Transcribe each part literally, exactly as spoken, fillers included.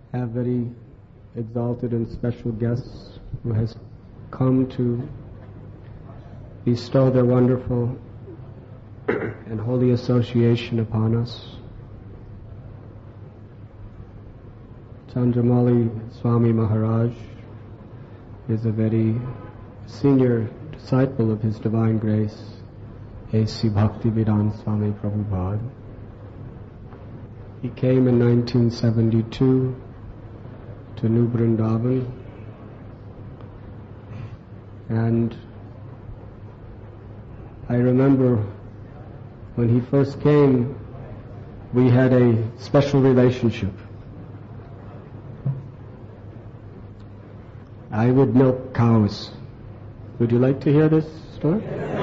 have very exalted and special guests who has come to bestow their wonderful and holy association upon us. Chandramauli Swami Maharaj is a very senior disciple of His Divine Grace, A C Bhaktivedanta Swami Prabhupada. He came in nineteen seventy-two to New Vrindavan, and I remember when he first came, we had a special relationship. I would milk cows. Would you like to hear this story?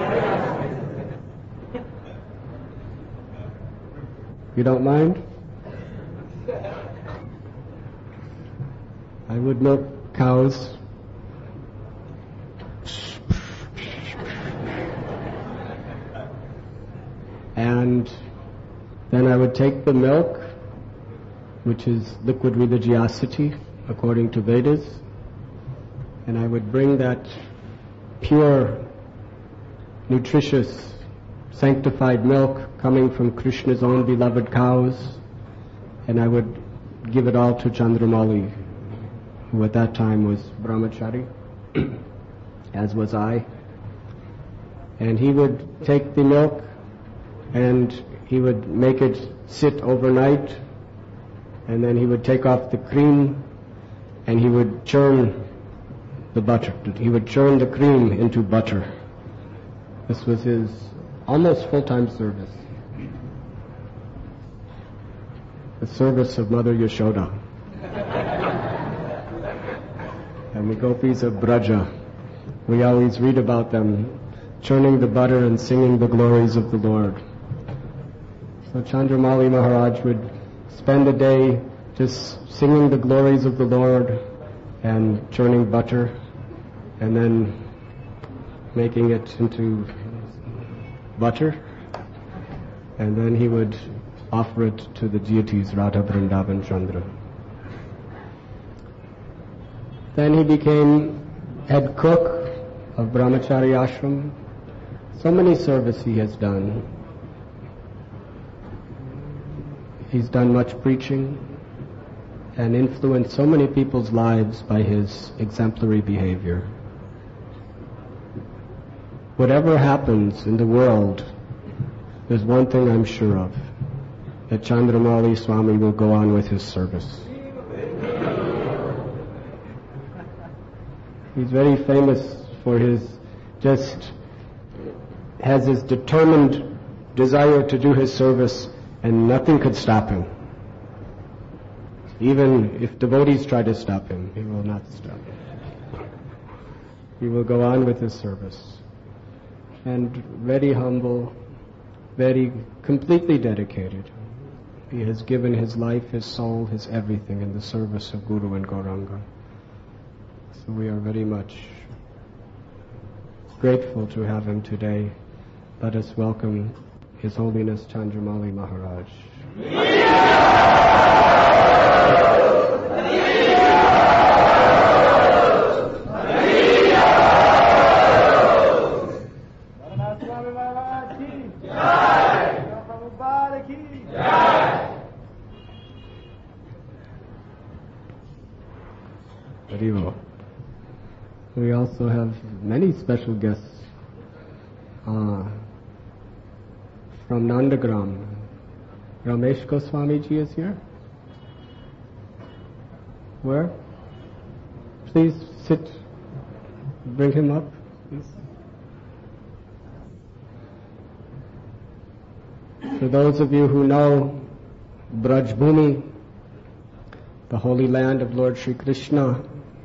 You don't mind? I would milk cows. And then I would take the milk, which is liquid religiosity according to Vedas, and I would bring that pure, nutritious, sanctified milk coming from Krishna's own beloved cows, and I would give it all to Chandramauli, who at that time was brahmachari, as was I. And he would take the milk and he would make it sit overnight, and then he would take off the cream and he would churn the butter. He would churn the cream into butter. This was his almost full-time service. The service of Mother Yashoda. And the gopis of Braja, we always read about them churning the butter and singing the glories of the Lord. So Chandramauli Maharaj would spend the day just singing the glories of the Lord and churning butter and then making it into butter, and then he would offer it to the deities Radha, Vrindavan, Chandra. Then he became head cook of Brahmachari Ashram. So many service he has done. He's done much preaching and influenced so many people's lives by his exemplary behavior. Whatever happens in the world, there's one thing I'm sure of, that Chandramauli Swami will go on with his service. He's very famous for his, just has his determined desire to do his service, and nothing could stop him. Even if devotees try to stop him, he will not stop. He will go on with his service. And very humble, very completely dedicated. He has given his life, his soul, his everything in the service of Guru and Gauranga. So we are very much grateful to have him today. Let us welcome His Holiness Chandramauli Maharaj. We also have many special guests uh, from Nandagram. Ramesh Goswami ji is here. Where? Please sit. Bring him up, please. For those of you who know Braj Bhumi, the holy land of Lord Shri Krishna,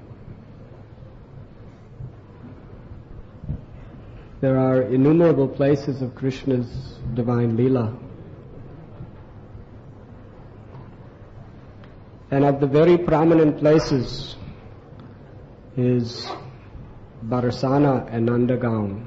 there are innumerable places of Krishna's divine Leela. And of the very prominent places is Barsana and Nandagaon.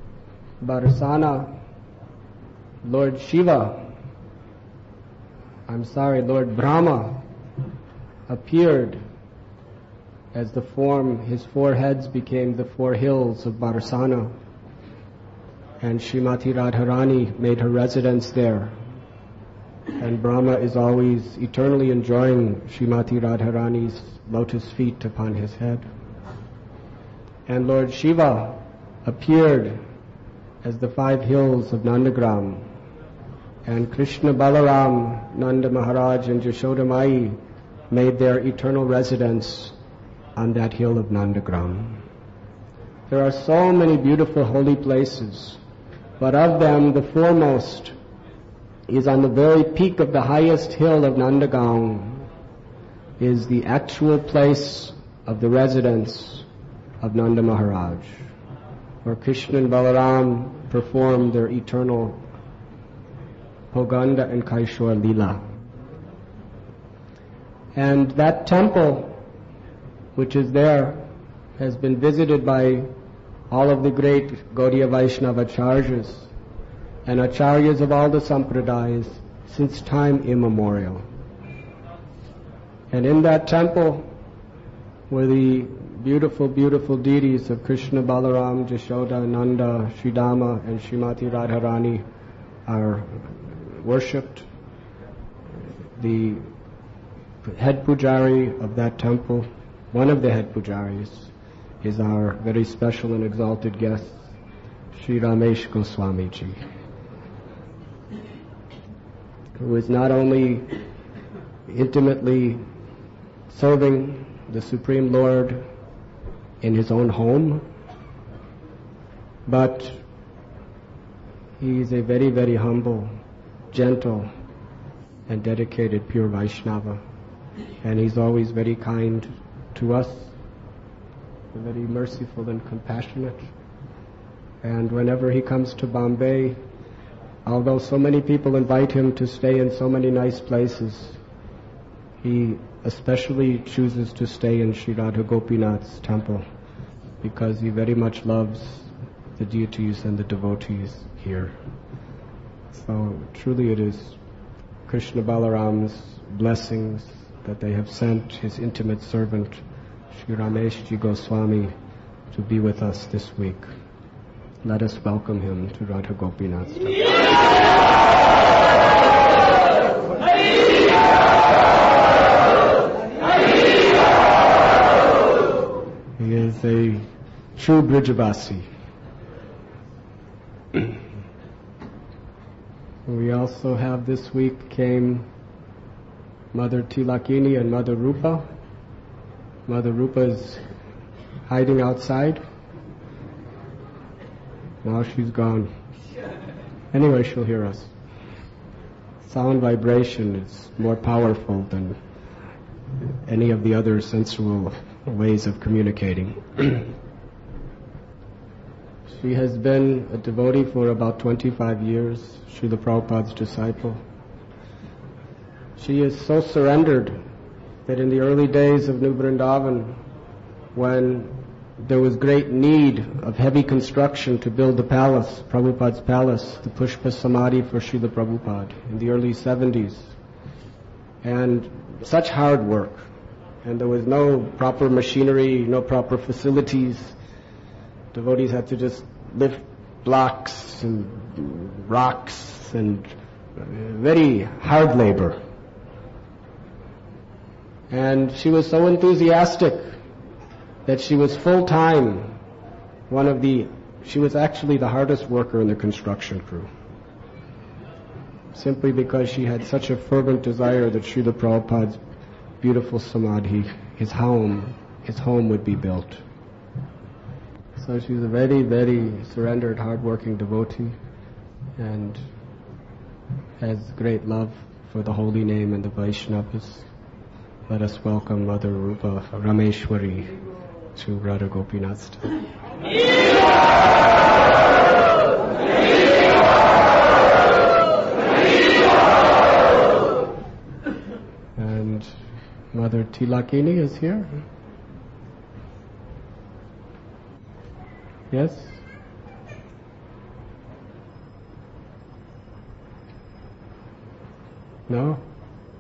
Barsana, Lord Shiva, I'm sorry, Lord Brahma appeared as the form, his four heads became the four hills of Barsana, and Srimati Radharani made her residence there. And Brahma is always eternally enjoying Srimati Radharani's lotus feet upon his head. And Lord Shiva appeared as the five hills of Nandagram, and Krishna Balaram, Nanda Maharaj and Yashoda Mai made their eternal residence on that hill of Nandagram. There are so many beautiful holy places, but of them the foremost is on the very peak of the highest hill of Nandagram, is the actual place of the residence of Nanda Maharaj, where Krishna and Balaram performed their eternal Poganda and Kaishor Leela. And that temple, which is there, has been visited by all of the great Gaudiya Vaishnava acharyas and acharyas of all the sampradayas since time immemorial. And in that temple were the beautiful, beautiful deities of Krishna, Balaram, Jashoda, Nanda, Sridama, and Srimati Radharani are worshipped. The head pujari of that temple, one of the head pujaris, is our very special and exalted guest, Sri Ramesh Goswamiji, who is not only intimately serving the Supreme Lord in his own home, but he is a very, very humble, gentle, and dedicated pure Vaishnava. And he's always very kind to us, very merciful and compassionate. And whenever he comes to Bombay, although so many people invite him to stay in so many nice places, he especially chooses to stay in Sri Radha Gopinath's temple because he very much loves the deities and the devotees here. So truly it is Krishna Balaram's blessings that they have sent his intimate servant, Sri Rameshji Goswami, to be with us this week. Let us welcome him to Radha Gopinath's temple. He is a true Brijavasi. We also have this week came Mother Tilakini and Mother Rupa. Mother Rupa is hiding outside. Now she's gone. Anyway, she'll hear us. Sound vibration is more powerful than any of the other sensual ways of communicating. She has been a devotee for about twenty-five years, Srila Prabhupada's disciple. She is so surrendered that in the early days of New Vrindavan, when there was great need of heavy construction to build the palace, Prabhupada's palace, the Pushpa Samadhi for Srila Prabhupada in the early seventies, and such hard work, and there was no proper machinery, no proper facilities. Devotees had to just lift blocks and rocks and very hard labor. And she was so enthusiastic that she was full-time one of the, she was actually the hardest worker in the construction crew, simply because she had such a fervent desire that Srila Prabhupada's beautiful Samadhi, his home, his home would be built. So she's a very, very surrendered, hard-working devotee and has great love for the holy name and the Vaishnavas. Let us welcome Mother Rupa Rameshwari to Radha Gopinath's temple. And Mother Tilakini is here. Yes? No?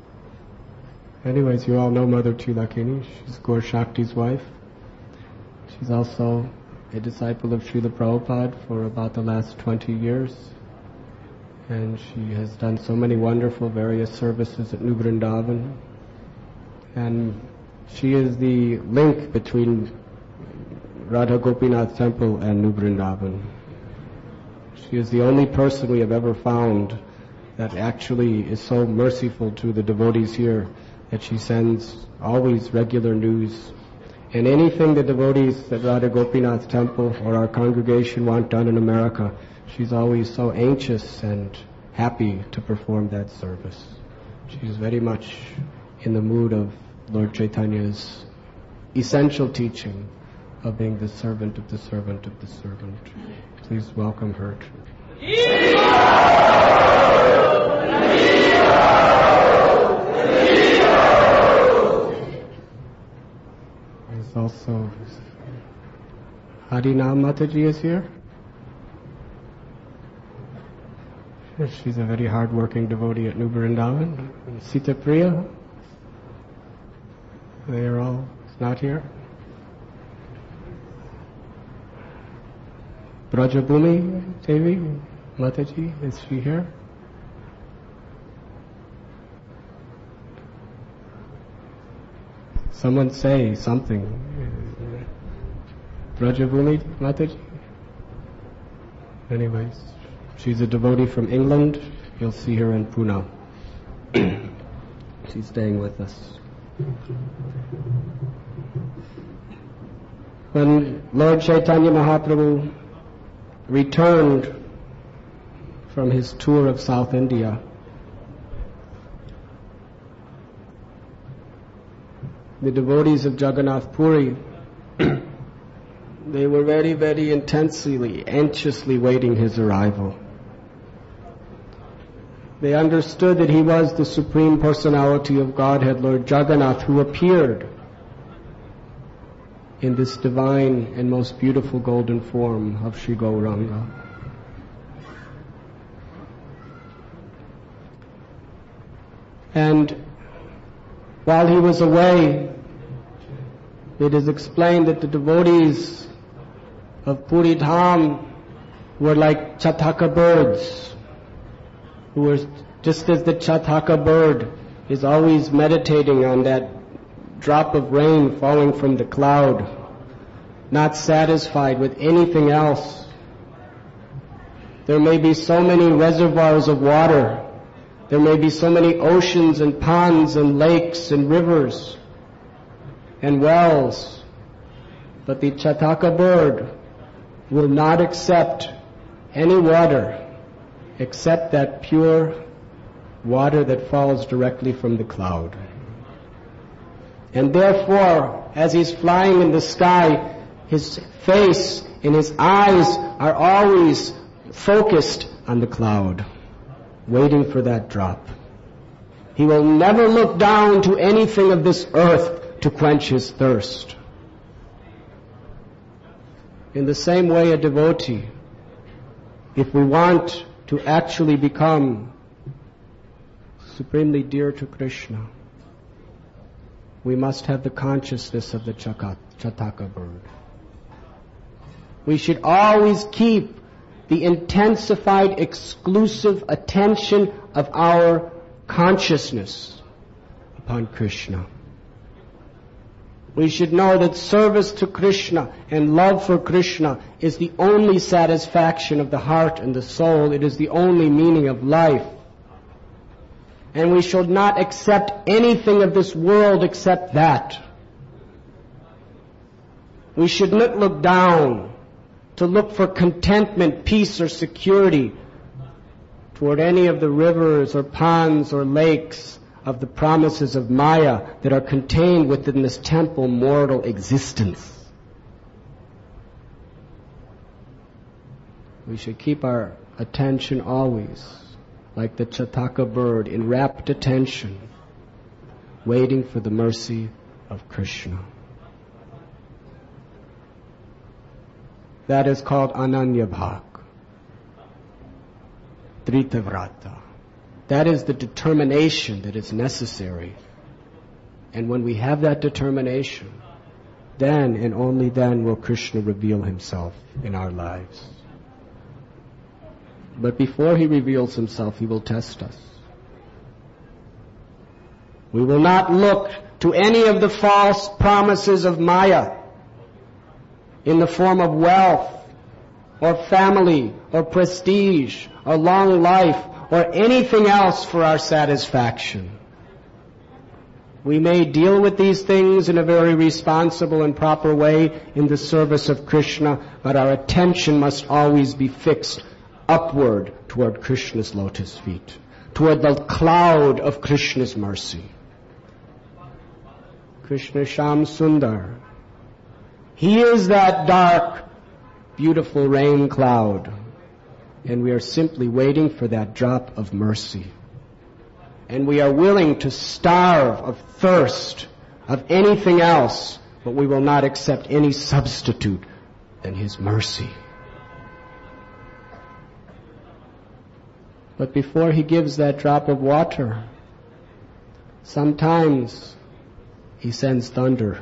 Anyways, you all know Mother Chilakini. She's Gaur Shakti's wife. She's also a disciple of Srila Prabhupada for about the last twenty years. And she has done so many wonderful various services at New Vrindavan. And she is the link between Radha Gopinath Temple and New Vrindavan. She is the only person we have ever found that actually is so merciful to the devotees here that she sends always regular news. And anything the devotees at Radha Gopinath Temple or our congregation want done in America, she's always so anxious and happy to perform that service. She's very much in the mood of Lord Chaitanya's essential teaching of being the servant of the servant of the servant. Please welcome her. There's also Harinam Mataji is here. She's a very hard-working devotee at New Vrindavan. Sita Priya, they are all not here. Brajabhumi Devi Mataji, is she here? Someone say something. Brajabhumi Mataji? Anyways, she's a devotee from England. You'll see her in Pune. She's staying with us. When Lord Chaitanya Mahaprabhu returned from his tour of South India, the devotees of Jagannath Puri, they were very, very intensely, anxiously waiting his arrival. They understood that he was the Supreme Personality of Godhead, Lord Jagannath, who appeared in this divine and most beautiful golden form of Sri Gauranga. And while he was away, it is explained that the devotees of Puri Dham were like Chataka birds, who were just as the Chataka bird is always meditating on that drop of rain falling from the cloud, not satisfied with anything else. There may be so many reservoirs of water, there may be so many oceans and ponds and lakes and rivers and wells, but the Chataka bird will not accept any water except that pure water that falls directly from the cloud. And therefore, as he's flying in the sky, his face and his eyes are always focused on the cloud, waiting for that drop. He will never look down to anything of this earth to quench his thirst. In the same way, a devotee, if we want to actually become supremely dear to Krishna, we must have the consciousness of the Chataka bird. We should always keep the intensified, exclusive attention of our consciousness upon Krishna. We should know that service to Krishna and love for Krishna is the only satisfaction of the heart and the soul. It is the only meaning of life. And we should not accept anything of this world except that. We should not look down to look for contentment, peace, or security toward any of the rivers or ponds or lakes of the promises of Maya that are contained within this temple mortal existence. We should keep our attention always, like the Chataka bird, in rapt attention, waiting for the mercy of Krishna. That is called Ananya Bhak, Dritavrata. That is the determination that is necessary And when we have that determination, then and only then will Krishna reveal himself in our lives. But before he reveals himself, he will test us. We will not look to any of the false promises of Maya in the form of wealth or family or prestige or long life or anything else for our satisfaction. We may deal with these things in a very responsible and proper way in the service of Krishna, but our attention must always be fixed upward toward Krishna's lotus feet, toward the cloud of Krishna's mercy. Krishna Sham Sundar. He is that dark, beautiful rain cloud, and we are simply waiting for that drop of mercy. And we are willing to starve of thirst, of anything else, but we will not accept any substitute than his mercy. But before he gives that drop of water, sometimes he sends thunder.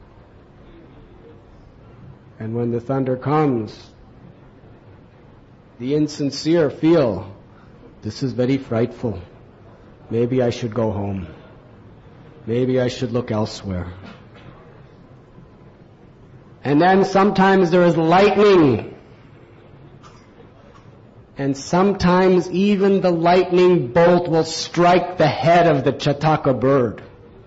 And when the thunder comes, the insincere feel, this is very frightful. Maybe I should go home. Maybe I should look elsewhere. And then sometimes there is lightning. And sometimes even the lightning bolt will strike the head of the Chataka bird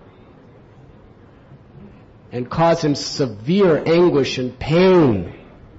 and cause him severe anguish and pain.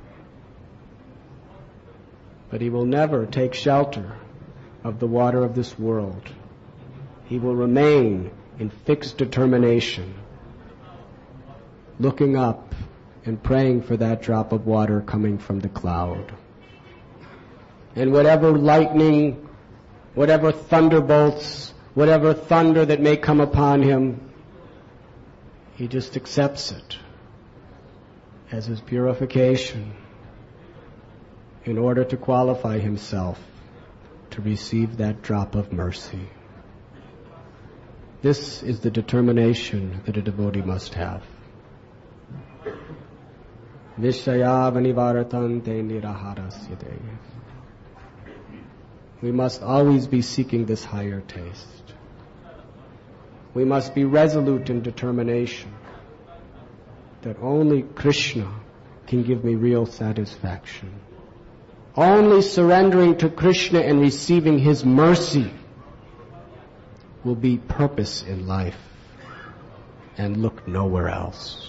But he will never take shelter of the water of this world. He will remain in fixed determination, looking up and praying for that drop of water coming from the cloud. And whatever lightning, whatever thunderbolts, whatever thunder that may come upon him, he just accepts it as his purification in order to qualify himself to receive that drop of mercy. This is the determination that a devotee must have. Vishayavanivaratante niraharasya de. We must always be seeking this higher taste. We must be resolute in determination that only Krishna can give me real satisfaction. Only surrendering to Krishna and receiving his mercy will be purpose in life, and look nowhere else.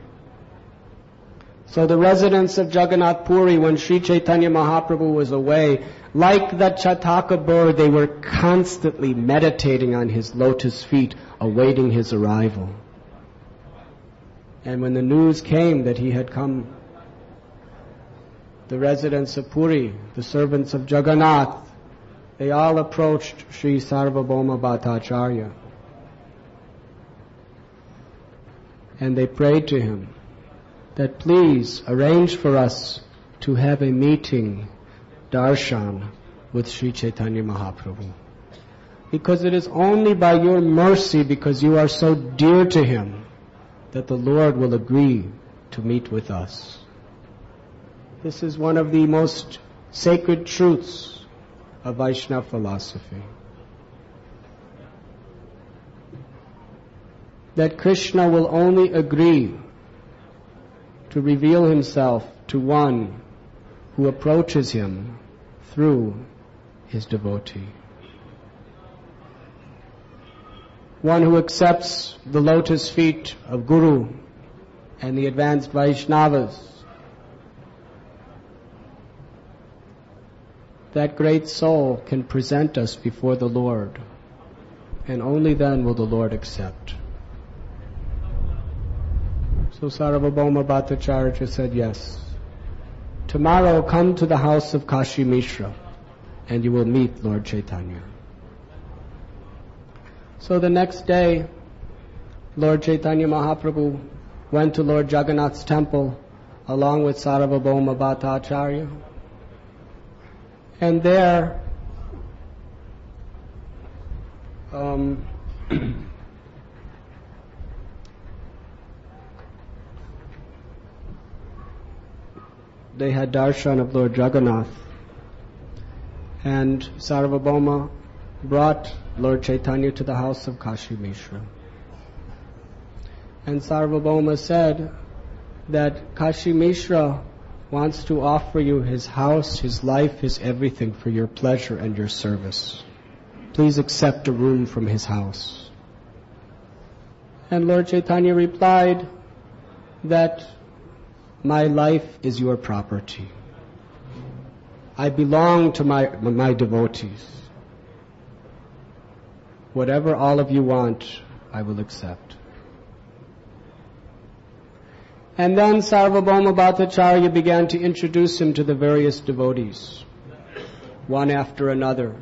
So the residents of Jagannath Puri, when Sri Chaitanya Mahaprabhu was away, like the Chataka bird, they were constantly meditating on his lotus feet, awaiting his arrival. And when the news came that he had come, the residents of Puri, the servants of Jagannath, they all approached Sri Sarvabhauma Bhattacharya. And they prayed to him that please arrange for us to have a meeting, darshan, with Sri Chaitanya Mahaprabhu. Because it is only by your mercy, because you are so dear to him, that the Lord will agree to meet with us. This is one of the most sacred truths of Vaishnava philosophy. That Krishna will only agree to reveal himself to one who approaches him through his devotee. One who accepts the lotus feet of Guru and the advanced Vaishnavas. That great soul can present us before the Lord, and only then will the Lord accept. So Sarvabhauma Bhattacharya said, yes, tomorrow come to the house of Kashi Mishra and you will meet Lord Chaitanya. So the next day, Lord Chaitanya Mahaprabhu went to Lord Jagannath's temple along with Sarvabhauma Bhattacharya. And there, um, they had darshan of Lord Jagannath. And Sarvabhauma brought Lord Chaitanya to the house of Kashi Mishra. And Sarvabhauma said that Kashi Mishra wants to offer you his house, his life, his everything for your pleasure and your service. Please accept a room from his house. And Lord Chaitanya replied that my life is your property. I belong to my, my devotees. Whatever all of you want, I will accept. And then Sarvabhauma Bhattacharya began to introduce him to the various devotees, one after another.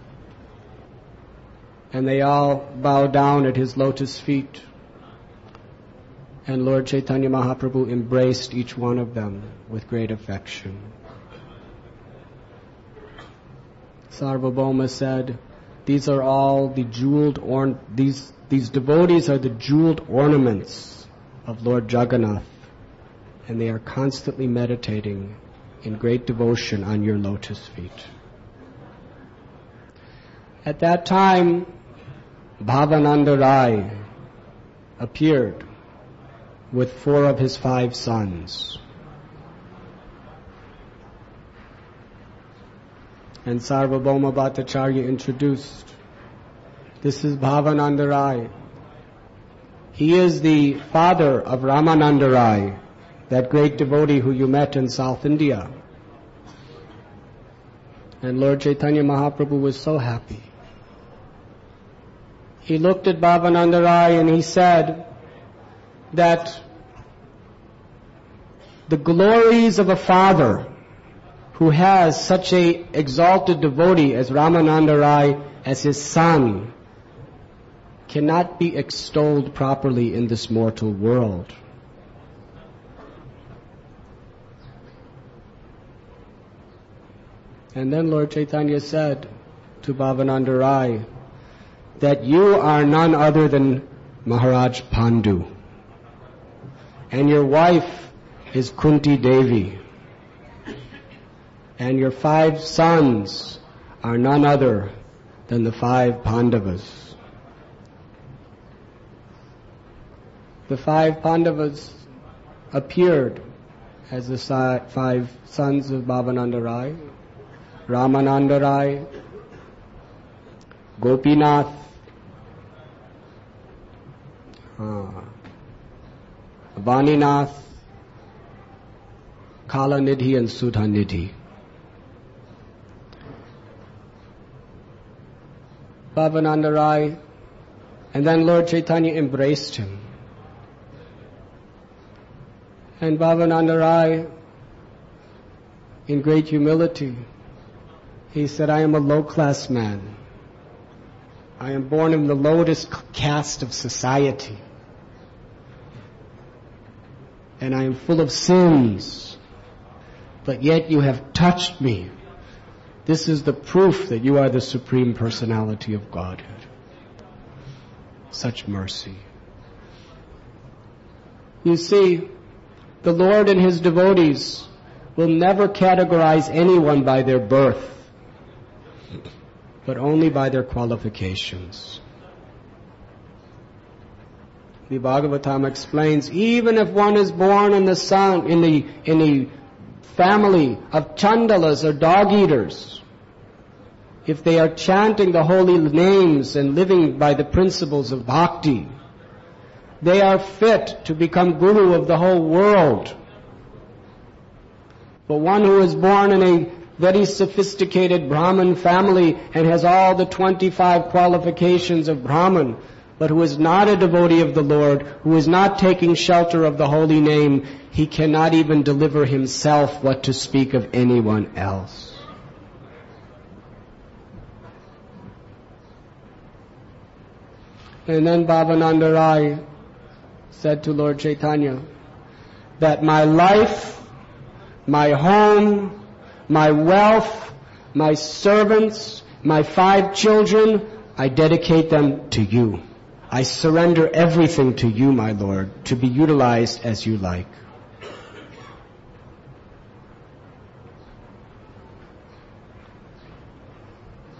And they all bow down at his lotus feet. And Lord Chaitanya Mahaprabhu embraced each one of them with great affection. Sarvabhauma said, these are all the jeweled orn- these these devotees are the jeweled ornaments of Lord Jagannath, and they are constantly meditating in great devotion on your lotus feet. At that time, Bhavananda Rai appeared with four of his five sons. And Sarvabhauma Bhattacharya introduced, this is Bhavananda Rai. He is the father of Ramananda Rai, that great devotee who you met in South India. And Lord Chaitanya Mahaprabhu was so happy. He looked at Bhavananda Rai and he said that the glories of a father who has such a exalted devotee as Ramananda Rai as his son cannot be extolled properly in this mortal world. And then Lord Chaitanya said to Bhavananda Rai that you are none other than Maharaj Pandu, and your wife is Kunti Devi, and your five sons are none other than the five Pandavas. The five Pandavas appeared as the si- five sons of Bhavananda Rai: Ramananda Rai, Gopinath, uh, Vaninath, Kalanidhi and Sudhanidhi. Bhavananda Rai, and then Lord Chaitanya embraced him. And Bhavananda Rai, in great humility, he said, I am a low-class man. I am born in the lowest caste of society. And I am full of sins. But yet you have touched me. This is the proof that you are the Supreme Personality of Godhead. Such mercy. You see, the Lord and His devotees will never categorize anyone by their birth, but only by their qualifications. The Bhagavatam explains, even if one is born in the son, in the in the family of chandalas or dog-eaters, if they are chanting the holy names and living by the principles of bhakti, they are fit to become guru of the whole world. But one who is born in a very sophisticated Brahmin family and has all the twenty-five qualifications of Brahmin, but who is not a devotee of the Lord, who is not taking shelter of the holy name, he cannot even deliver himself, what to speak of anyone else. And then Bhavananda Rai said to Lord Chaitanya that my life, my home, my wealth, my servants, my five children, I dedicate them to you. I surrender everything to you, my Lord, to be utilized as you like.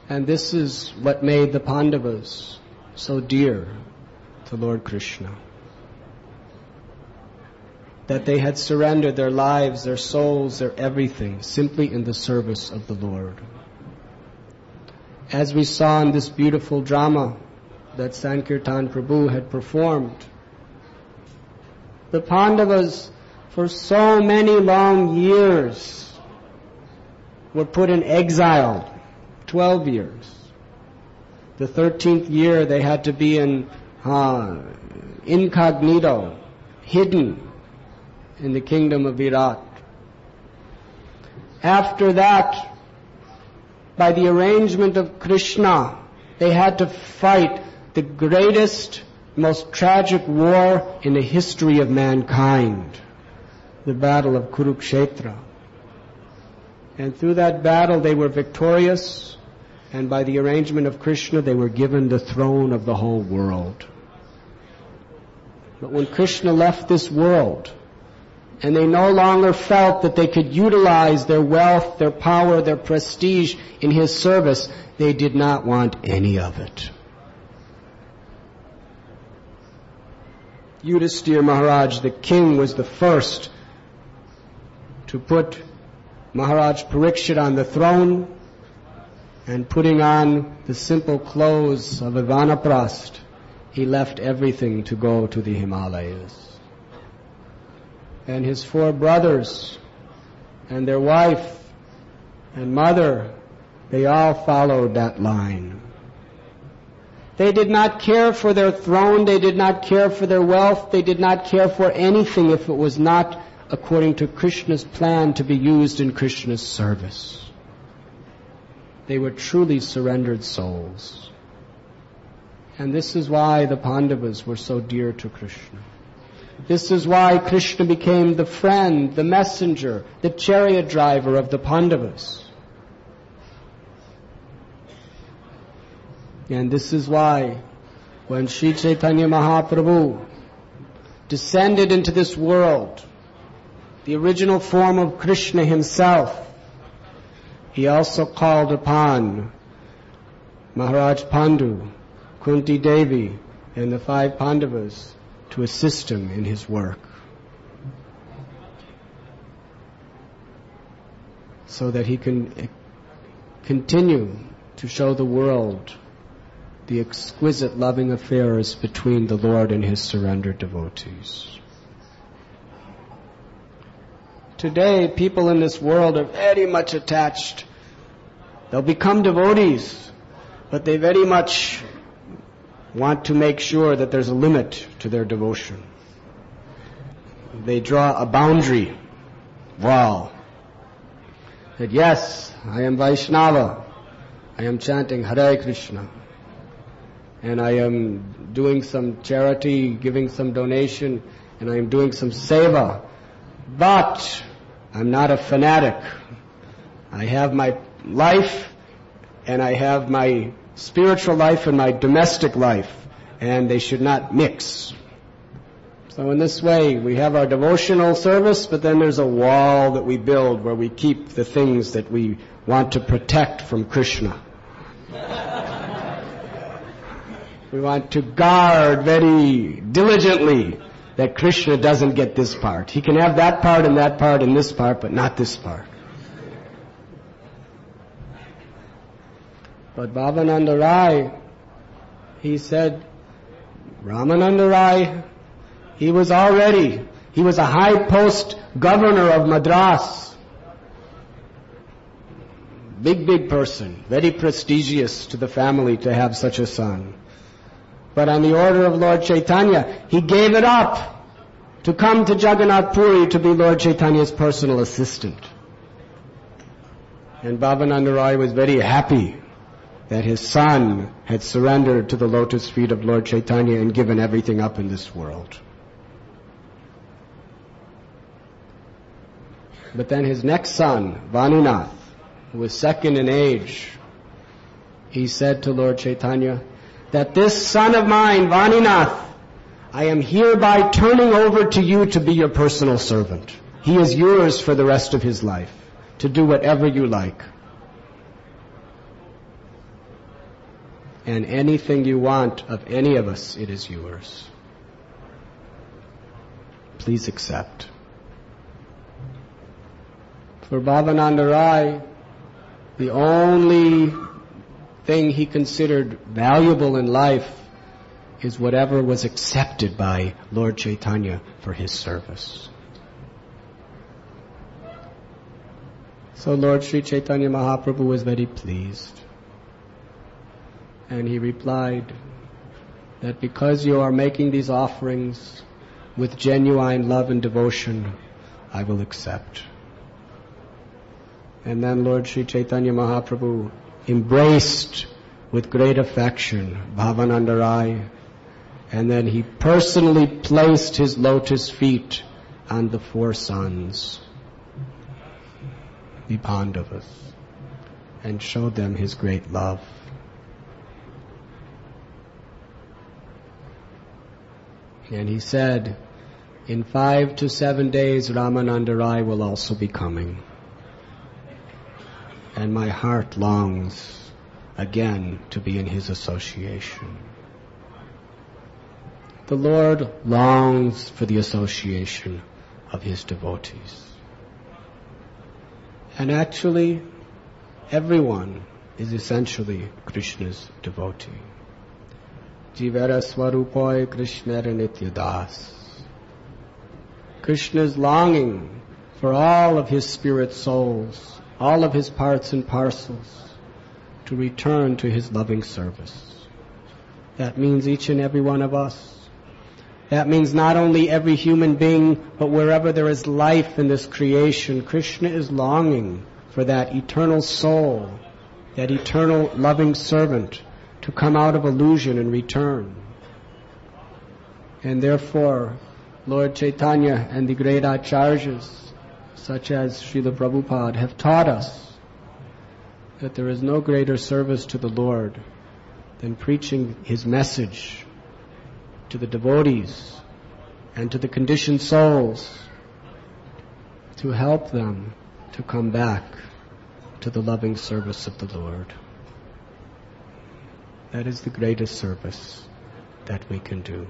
And this is what made the Pandavas so dear to Lord Krishna. That they had surrendered their lives, their souls, their everything, simply in the service of the Lord. As we saw in this beautiful drama that Sankirtan Prabhu had performed, the Pandavas, for so many long years, were put in exile, twelve years. The thirteenth year they had to be in uh, incognito, hidden in the kingdom of Virat. After that, by the arrangement of Krishna, they had to fight the greatest, most tragic war in the history of mankind, the battle of Kurukshetra. And through that battle they were victorious, and by the arrangement of Krishna they were given the throne of the whole world. But when Krishna left this world, and they no longer felt that they could utilize their wealth, their power, their prestige in His service, they did not want any of it. Yudhisthira Maharaj, the king, was the first to put Maharaj Parikshit on the throne, and putting on the simple clothes of a Vanaprast, he left everything to go to the Himalayas. And his four brothers and their wife and mother, they all followed that line. They did not care for their throne, they did not care for their wealth, they did not care for anything if it was not according to Krishna's plan to be used in Krishna's service. They were truly surrendered souls. And this is why the Pandavas were so dear to Krishna. This is why Krishna became the friend, the messenger, the chariot driver of the Pandavas. And this is why when Sri Chaitanya Mahaprabhu descended into this world, the original form of Krishna himself, he also called upon Maharaj Pandu, Kunti Devi, and the five Pandavas to assist him in his work, so that he can continue to show the world the exquisite loving affairs between the Lord and His surrendered devotees. Today, people in this world are very much attached. They'll become devotees, but they very much want to make sure that there's a limit to their devotion. They draw a boundary wall. That yes, I am Vaishnava, I am chanting Hare Krishna, and I am doing some charity, giving some donation, and I am doing some seva, but I'm not a fanatic. I have my life, and I have my spiritual life and my domestic life, and they should not mix. So in this way, we have our devotional service, but then there's a wall that we build where we keep the things that we want to protect from Krishna. We want to guard very diligently that Krishna doesn't get this part. He can have that part and that part and this part, but not this part. But Bhavananda Rai, he said, Ramananda Rai, he was already, he was a high post governor of Madras. Big, big person, very prestigious to the family to have such a son. But on the order of Lord Chaitanya, he gave it up to come to Jagannath Puri to be Lord Chaitanya's personal assistant. And Bhavananda Rai was very happy that his son had surrendered to the lotus feet of Lord Chaitanya and given everything up in this world. But then his next son, Vaninath, who was second in age, he said to Lord Chaitanya, that this son of mine, Vaninath, I am hereby turning over to you to be your personal servant. He is yours for the rest of his life, to do whatever you like. and anything you want of any of us, it is yours. Please accept. For Bhavananda Rai, the only thing he considered valuable in life is whatever was accepted by Lord Chaitanya for his service. So Lord Sri Chaitanya Mahaprabhu was very pleased. And he replied that because you are making these offerings with genuine love and devotion, I will accept. And then Lord Sri Chaitanya Mahaprabhu embraced with great affection Bhavananda Rai, and then he personally placed his lotus feet on the four sons, the Pandavas, and showed them his great love. And he said, in five to seven days Ramananda Rai will also be coming. And my heart longs again to be in his association. The Lord longs for the association of his devotees. And actually, everyone is essentially Krishna's devotee. Jivara Swarupoy Krishnara Nityadas. Krishna's longing for all of his spirit souls, all of his parts and parcels, to return to his loving service. That means each and every one of us. That means not only every human being, but wherever there is life in this creation, Krishna is longing for that eternal soul, that eternal loving servant, to come out of illusion and return. And therefore, Lord Chaitanya and the great Acharyas, such as Srila Prabhupada, have taught us that there is no greater service to the Lord than preaching his message to the devotees and to the conditioned souls, to help them to come back to the loving service of the Lord. That is the greatest service that we can do.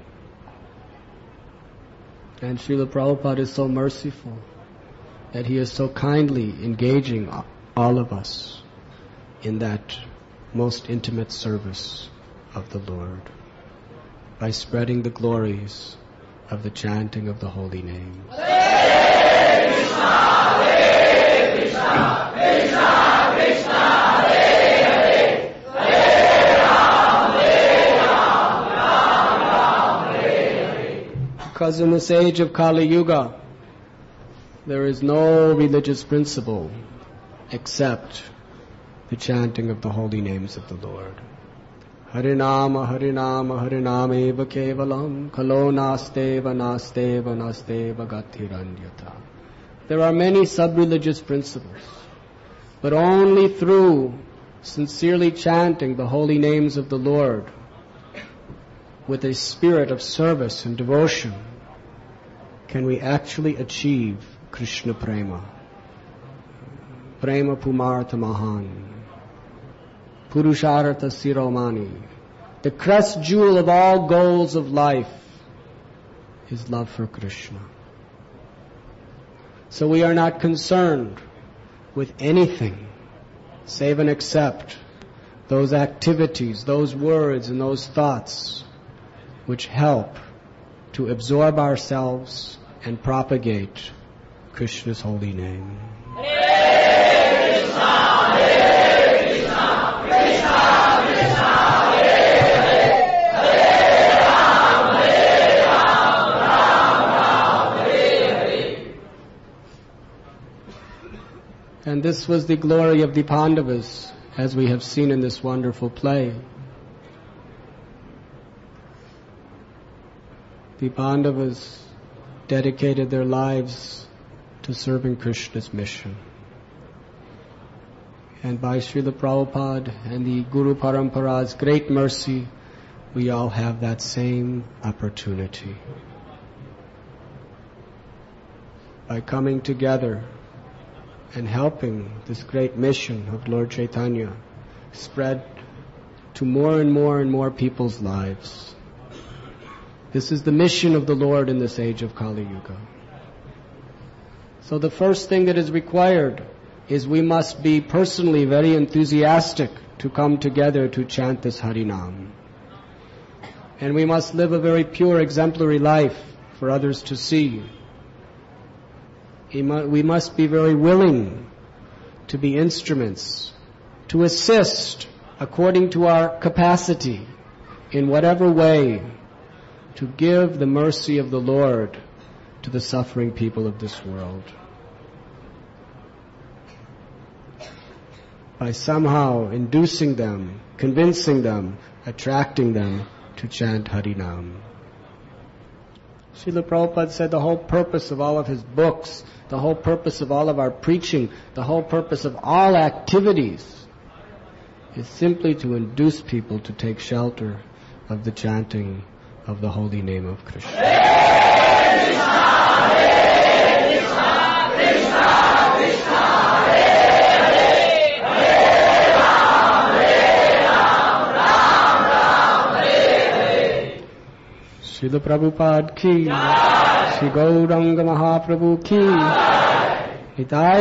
And Srila Prabhupada is so merciful that he is so kindly engaging all of us in that most intimate service of the Lord by spreading the glories of the chanting of the holy name. Hare Krishna, Hare Krishna, Krishna Krishna, Hare Hare, Hare Ram, Hare Ram, Ram Ram, Hare Hare. Because in this age of Kali Yuga, there is no religious principle except the chanting of the holy names of the Lord. Harinama, Harinama, Harinama eva kevalam, kalo nasteva, nasteva, nasteva gatiranyata. There are many sub-religious principles, but only through sincerely chanting the holy names of the Lord with a spirit of service and devotion can we actually achieve Krishna Prema. Prema Pumartha Mahan. Purushartha Siromani. The crest jewel of all goals of life is love for Krishna. So we are not concerned with anything save and except those activities, those words and those thoughts which help to absorb ourselves and propagate Krishna's holy name. Hare Krishna, Hare Krishna, Krishna Krishna, Hare Hare, Hare Ram, Hare Ram, Ram Ram, Hare Hare. And this was the glory of the Pandavas, as we have seen in this wonderful play. The Pandavas dedicated their lives to serving Krishna's mission. And by Srila Prabhupada and the Guru Parampara's great mercy, we all have that same opportunity. By coming together and helping this great mission of Lord Chaitanya spread to more and more and more people's lives. This is the mission of the Lord in this age of Kali Yuga. So the first thing that is required is we must be personally very enthusiastic to come together to chant this Harinam. And we must live a very pure, exemplary life for others to see. We must be very willing to be instruments, to assist according to our capacity in whatever way to give the mercy of the Lord to the suffering people of this world. By somehow inducing them, convincing them, attracting them to chant Harinam. Srila Prabhupada said the whole purpose of all of his books, the whole purpose of all of our preaching, the whole purpose of all activities is simply to induce people to take shelter of the chanting of the holy name of Krishna. Hare Krishna, Hare Krishna, Krishna Krishna, Hare Hare, Hare Ram, Hare Ram, Ram Ram, Hare Hare. Srila Prabhupada ki, Shri Gauranga Mahaprabhu ki, Nitai